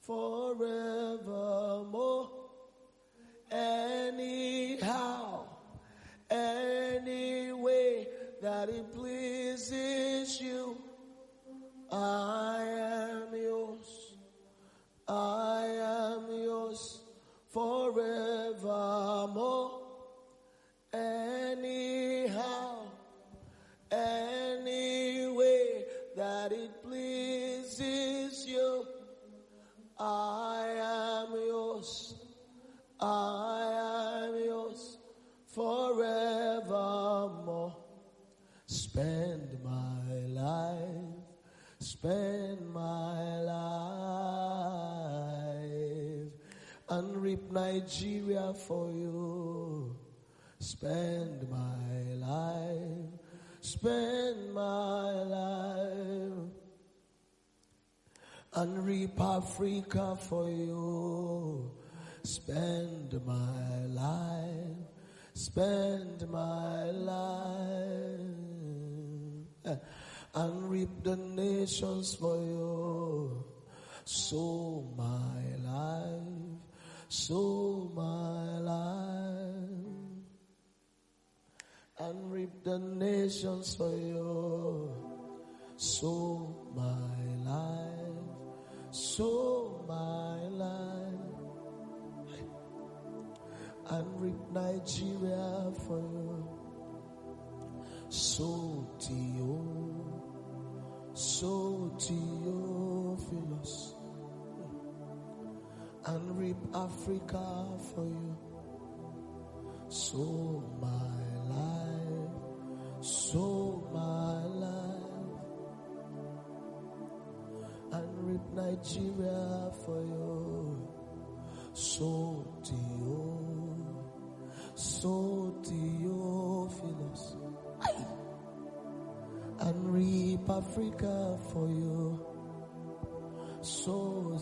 forevermore. Anyhow, any way that it pleases you, I am yours. I am yours forevermore. Anyhow, any way that it pleases you, I am yours. I am yours forevermore. Spend my life, spend my life, and reap Nigeria for you. Spend my life, spend my life, and reap Africa for you. Spend my life, spend my life, and reap the nations for you. Sow my life, sow my life, and reap the nations for you. Sow my life, sow my life, and reap Nigeria for you. So Theophilus, and reap Africa for you. Sow my life, sow my life, and reap Nigeria for you. So Theophilus, and reap Africa for you. So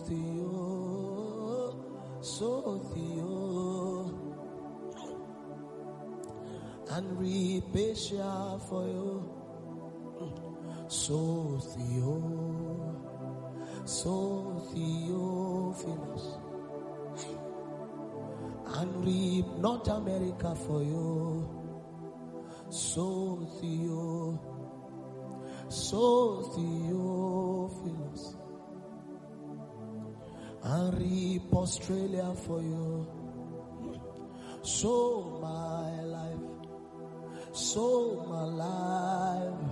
Theo, and reap Asia for you. So Theophilus, and reap North America for you. So Theophilus, and reap Australia for you. Sow my life, sow my life,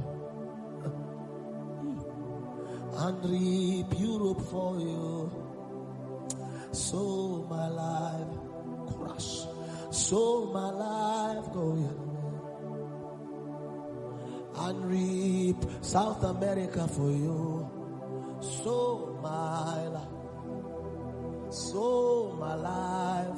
and reap Europe for you. Sow my life, crush, sow my life, go ahead, and reap South America for you. Sow my life, sow my life,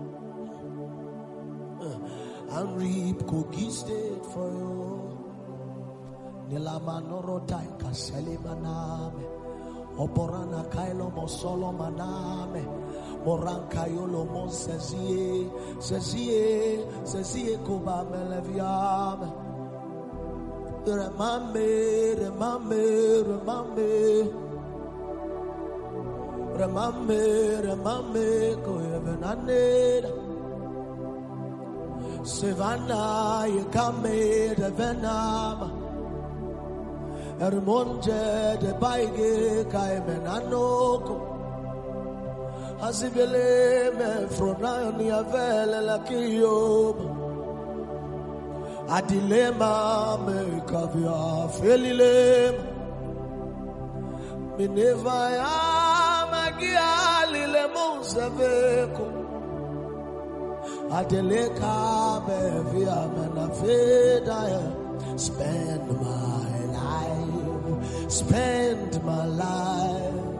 and reap Kogi State for you. Nilamanoro taika selimaname, oporana kailo mosolo maname, morankayolo monsezie, sezie kuba meleviame. Remember, go even aneda. Savannah, you come made a venama. Ermonje de baige kaimen anoko. Azibele me fronani avele la kiyob. Adilema me kavia felilem. Minevaya magiali le monsaveko. Adeleka bevia menafeda. Spend my life, spend my life,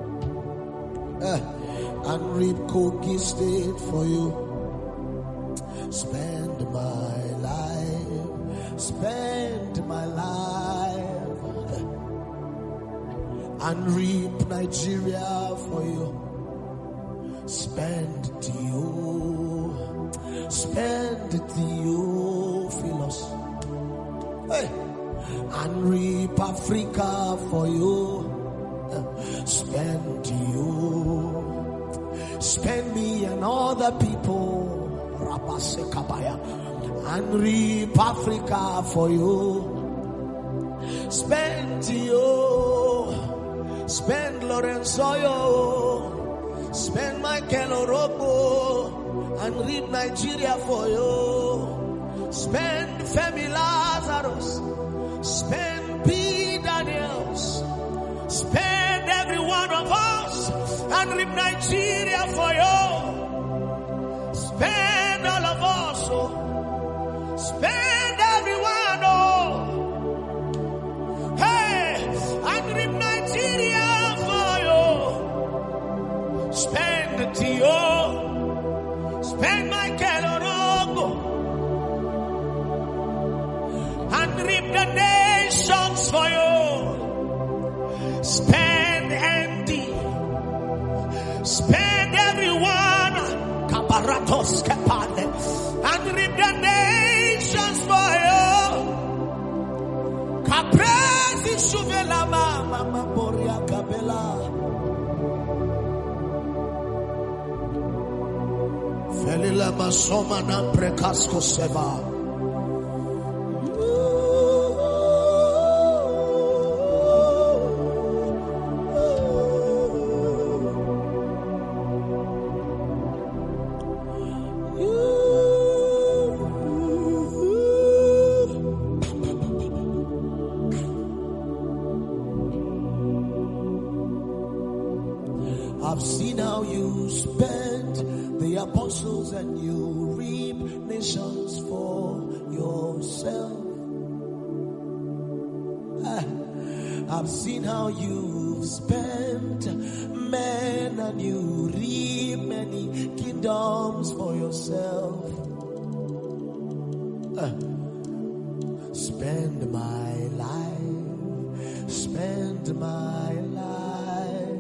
and reap Kogi State for you. Spend my life, spend my life, and reap Nigeria for you. Spend Theophilus, and reap Africa for you. Spend you. spend me and other people, and reap Africa for you. Spend you, spend Lorenzo, spend Michael Orobo, and reap Nigeria for you. Spend Femi Lazarus, spend P. Daniels, spend every one of us, and reap Nigeria for you. Spend all of us, spend everyone, hey, and reap Nigeria for you. Spend the T.O., spend Michael Orogo, and reap the nations for you. Spend Andy, spend everyone, Kabaratos Kapane, and reap the nations for you. Kaprezi Shuvela Mama Boria Kabela. Felila Masoma Nam Prekasko Seva. I've seen how you spend the apostles and you reap nations for yourself. I've seen how you've spent men and you reap many kingdoms for yourself. Spend my life, spend my life,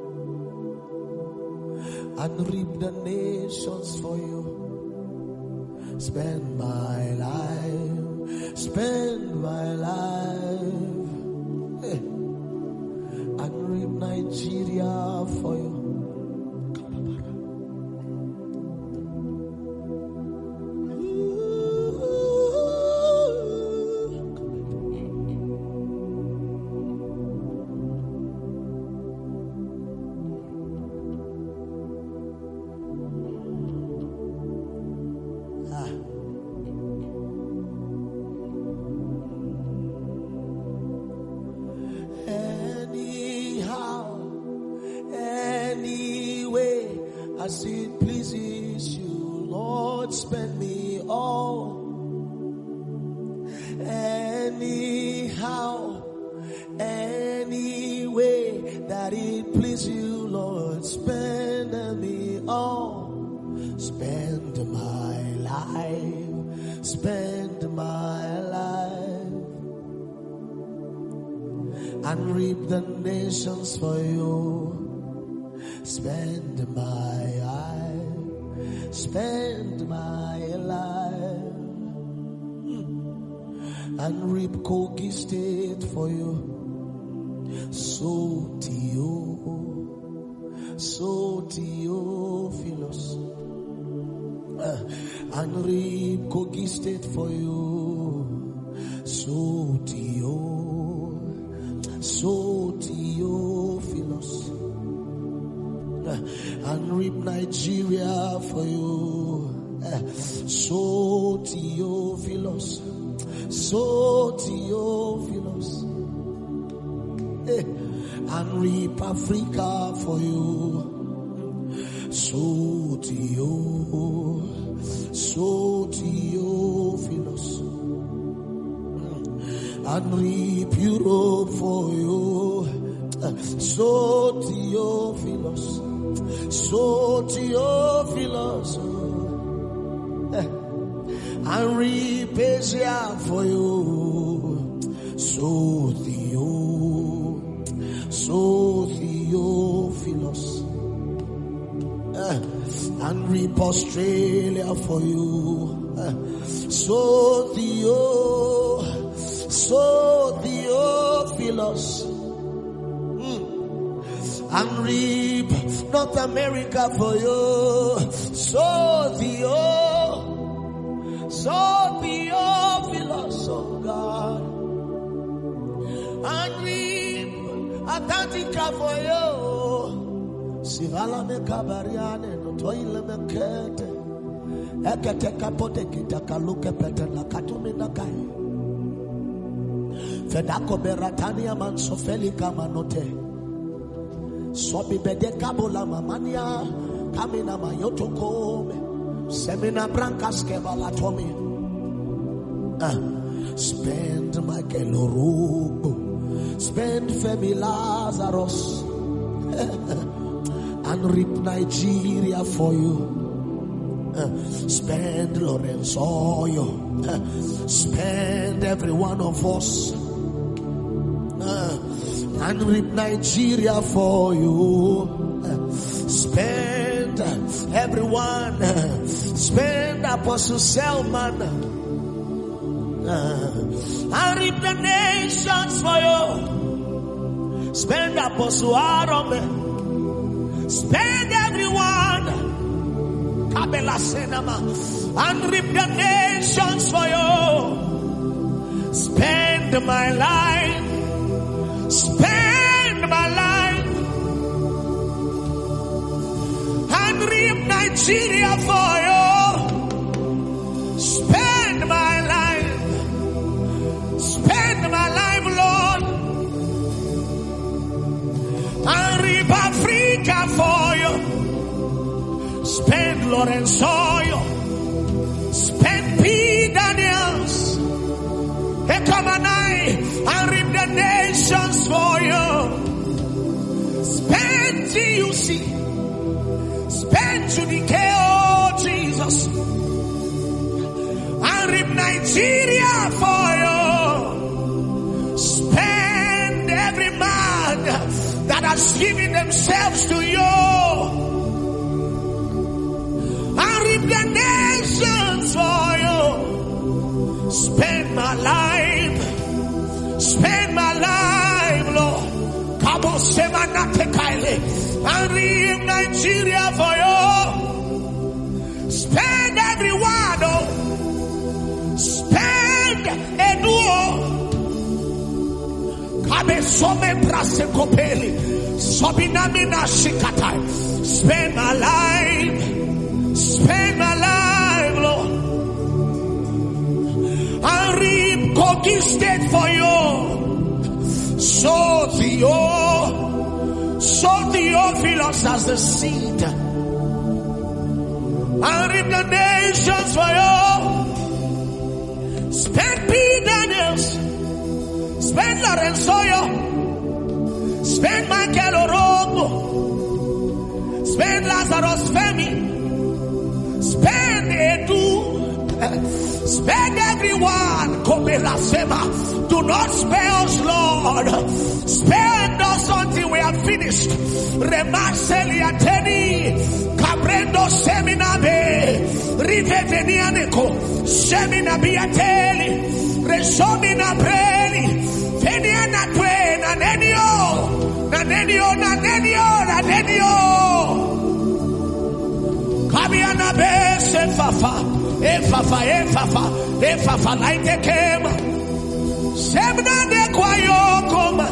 and reap the nations for you. Spend my life, spend my life, and reap Nigeria for you. As it pleases you, Lord, spend me all. Anyhow, any way that it pleases you, Lord, spend me all. Spend my life, spend my life, and reap the nations for you. Spend my life, spend my life, and reap Kogi State for you. So Theophilus, and reap Kogi State for you. So Theophilus, and reap Nigeria for you. So Theophilus, and reap Africa for you. So Theophilus, and reap Europe for you. So Theophilus, and reap Asia for you. So Theophilus, and reap Australia for you. So Theophilus, and reap North America for you. Sow the Theophilus of God, and reap Atlantica for you. Sivala me kabariane no toile me kete ekete kapote kitakaluke pete na katumi na kai fedako beratania man sofeli kama note sobi bede kabola mamania kamina mayoto kome semina brancas kevala tomi spend my kelorubo, spend Femi Lazarus and reap Nigeria for you. Spend Lorenzo, spend every one of us and reap Nigeria for you. Spend everyone, spend Apostle Selman and reap the nations for you. Spend Apostle Aaron, spend everyone, Kabela Senama, and reap the nations for you. Spend my life, and reap Nigeria for you. Spend my life, Lord, and reap Africa for you. Spend Lorenzo, spend P. Daniels, Ekamanai, and reap the nations for you. Spend TUC, spend Judicare, oh Jesus, and reap Nigeria for you. Spend every man that has given themselves to you. Reap the nations for you. Spend my life, Lord. Kabo semanate kaile, and reap Nigeria for you. Spend everyone, oh. Spend Eduo. Kabe some prase kopeli, sobinamina shikatai. Spend my life. Spend my life, Lord, and reap Kogi State for you. Sow Theophilus as the seed, and reap the nations for you. Spend P. Daniels, spend Lorenzo, spend Michael Orogo, spend Lazarus Femi. Spend Edu, spend everyone. Do not spare us, Lord. Spend us until we are finished. Remarceli Ateni, Cabrendo Seminabe, Rive Venianico, Seminabiateli, Resomina Breli, Veniana Twain, Nanenio. Kabiana bes efafa laite kema semna de kwayo koma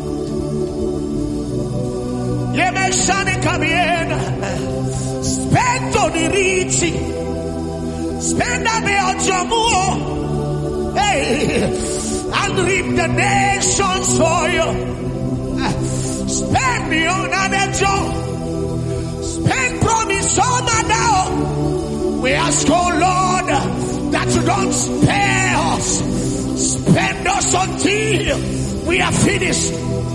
yeme shani kabiena spend on the richi spend abe ojomuo hey and reap the nations for you. Spend me on Adejo, spend promise on Adao. We ask, oh Lord, that you don't spare us. Spend us until we are finished.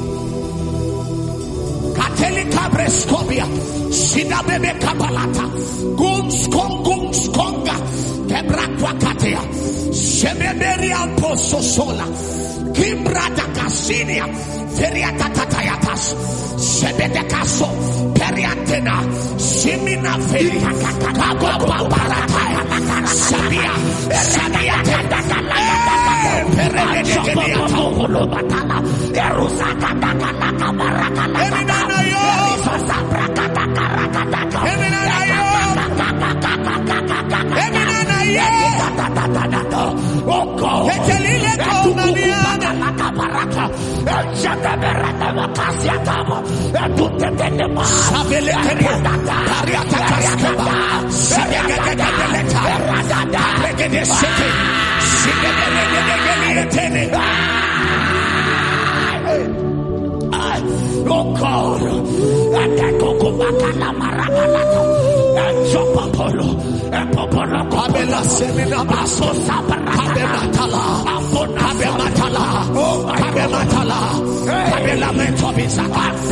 Kateli Cabrescobia, Sida Bebe Kapalata, Gums Konga, Kebrakwa Katea, Shebeberia Poso Sola, Kimbrata Casinia, Feriata Tatayatas, Shebedecaso, Periantena, Simina Feria, Kakaba Barataya, Sabia, Oh God, and the Kokubakala Maragalata, and Chopapolo, and Popolo, Cabela Semina Basso Sabana, Cabematala, Cabematala, Cabematala, Cabela Mentobisa,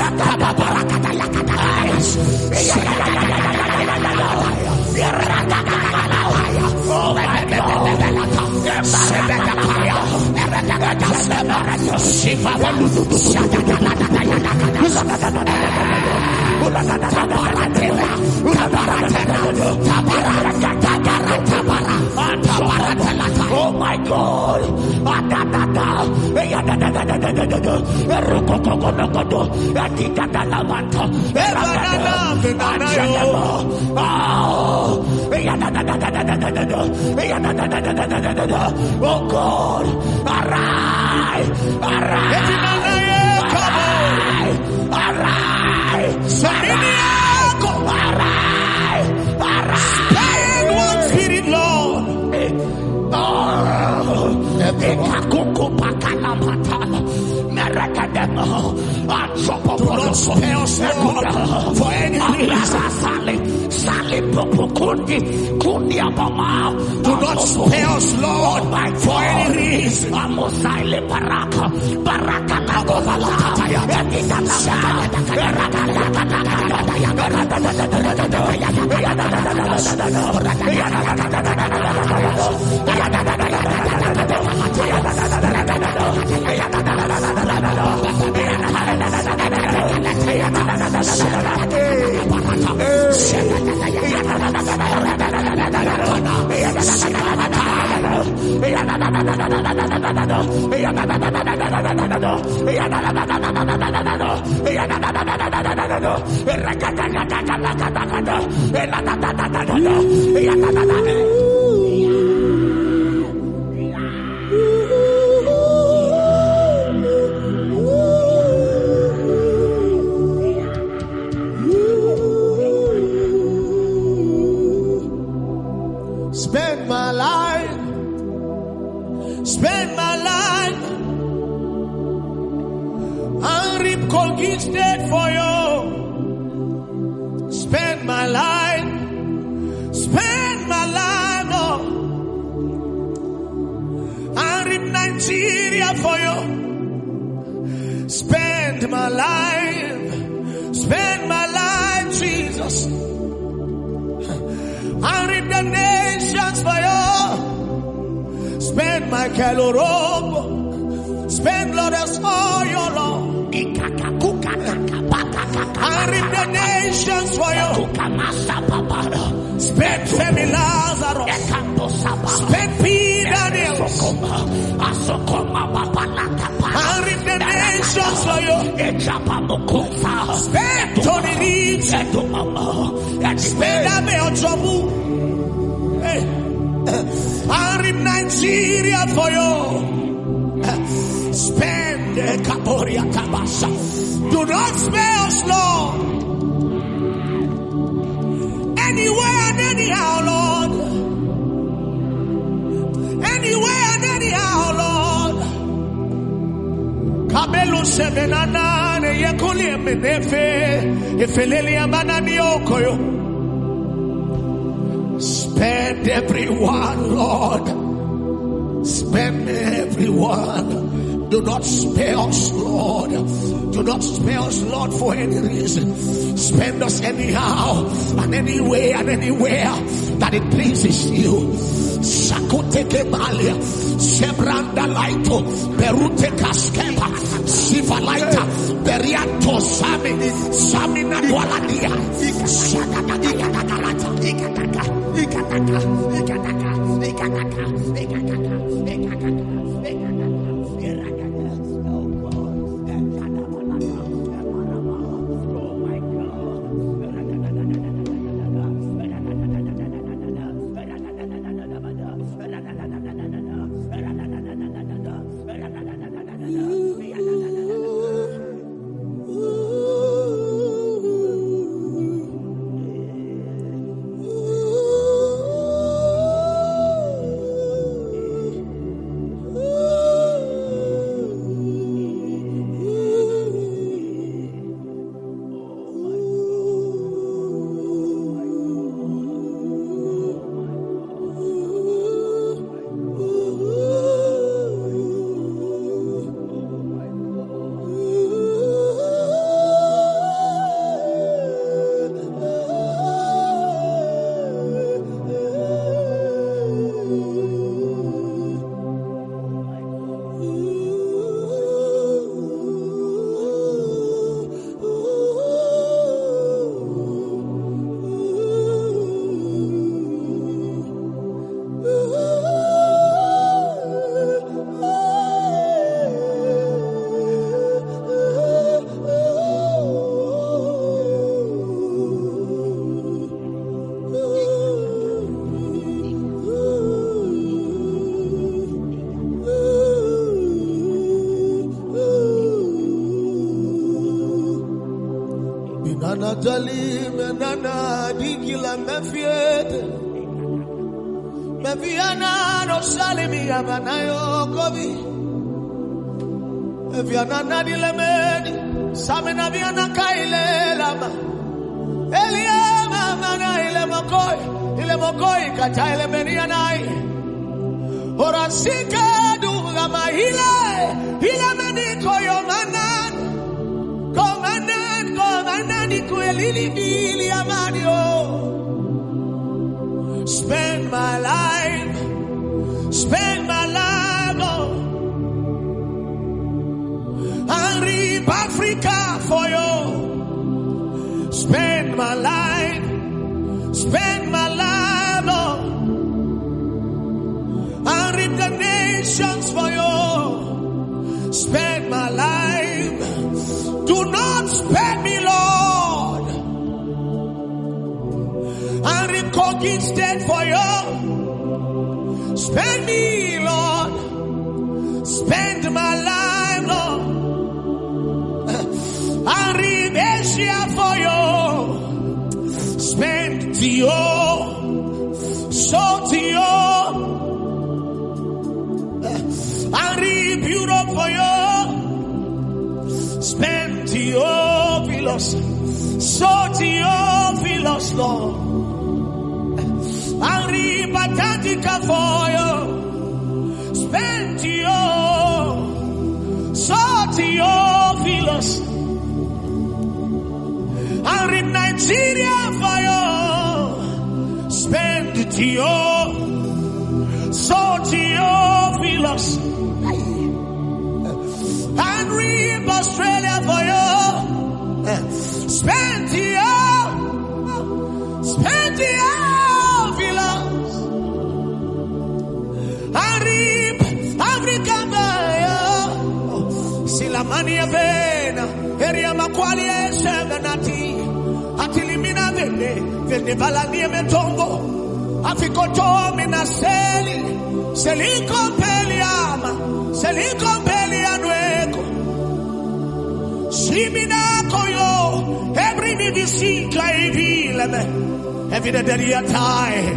oh my God, oh God, arise, arise, arise, arise, Stand one spirit, Lord. Do not spare us, Lord, for any reason. Do not spare us, Lord, for any reason. Spend my life, and reap cold dead for you. Spend my life, oh, and reap Nigeria for you. Spend my life, Jesus, and reap the nations for you. Spend my Kalorobo, spend Lord as all your Lord. And reap the nations for you. Spend Femi Lazarus, spend Peter Niels, and reap the nations for you. Spend Tony Reeves, spend Ame Ochobu, and reap Nigeria for you. Spend Kaporia Kabasha. Do not spare us, Lord. Anywhere and anyhow, Lord. Anywhere and anyhow, Lord. Kabelu sebenana ne yekuli menefe efeleli amanani okoyo. Spend everyone, Lord. Spend everyone. Do not spare us, Lord. Do not spare us, Lord, for any reason. Spend us anyhow and anywhere and anywhere that it pleases you. Shakoteke Malia, Sebranda Laito, Berute Kaskepa, Sivalaita, Beriato Sami, Samina Waladia, Ikataka. Nathalie menana dikila mefiete meviana no salimi abanayo kobi meviana nadile medi samena viana kaile lama eliama mana ile mokoi kata ile menianai orasika du gama ile meniko yo manan spend my life, oh, and reap Africa for you. Spend my life, oh, and reap the nations for you. Spend my life. Do not spare me, Lord, and reconquisted for you. Spend me, Lord. Spend my life, Lord, and reap Asia for you. Spend to you, so to you, and reap Europe for you. Spend Theophilus, so Theophilus, Lord, and reap Atlantica for you. Spend so Theophilus, and reap Nigeria for you. Spend so Theophilus, and reap Australia for you. Spend Theophilus, and reap Africa for you. Silamania vena, area makwali esheganati, atilimina vene balania metongo, afikoto minaseli, seliko pelianueko. Shimina koyo, every nivisika ivileme, every day atai,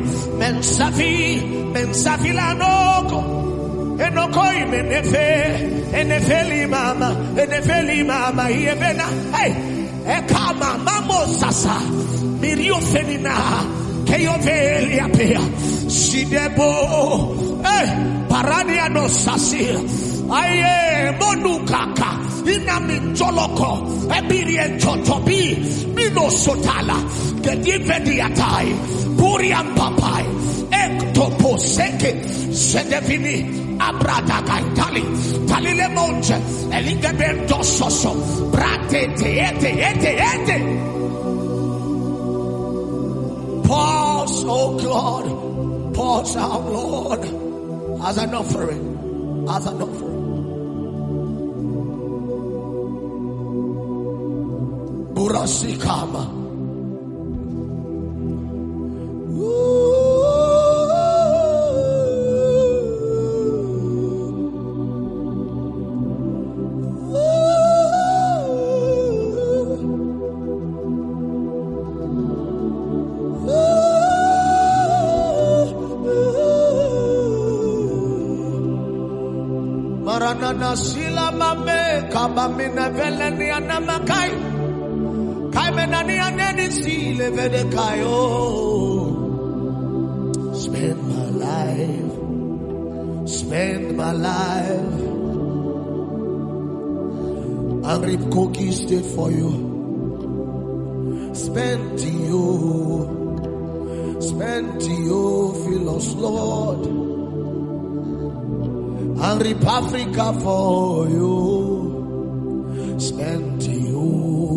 mensafi la noko, enokoi enefeli mama, iebena, hey, ekama mamo sasa, mirio fenina, keyo veli apea, shidebo, hey, parania no sasi. Aye monukaka inami joloko ebiri entotobi mino sotala gedivedi atai puriam papai ektopo seke sedevini abrata kaitali talile monche eligabendo soso brate ete. Pause, oh God. Pour out, Lord, as an offering. As an offering. Burasikama. Maranana sila mame kabamina veleni anamakai kaimenani aneni sile vedekayo. Spend my life. And reap cookies stay for you. Spend to you, fill us, Lord. And reap Africa for you. Spend to you.